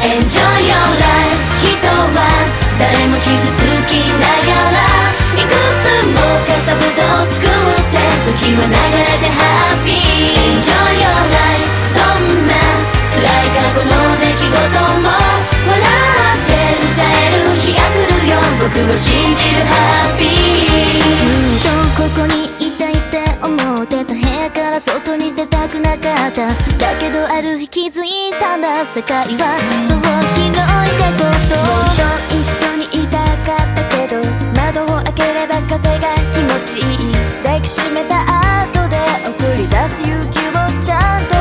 Enjoy your life 人は誰も傷つきながらいくつもかさぶたを作って時は流れてハッピー Enjoy your life どんな辛い過去の出来事も笑って歌える日が来るよ僕を信じるハッピーずっとここにいたいって思ってた部屋から外に出たくなかっただけどある日気づいたんだ世界はそう広いってこともっと一緒にいたかったけど窓を開ければ風が気持ちいい抱きしめた後で送り出す勇気をちゃんと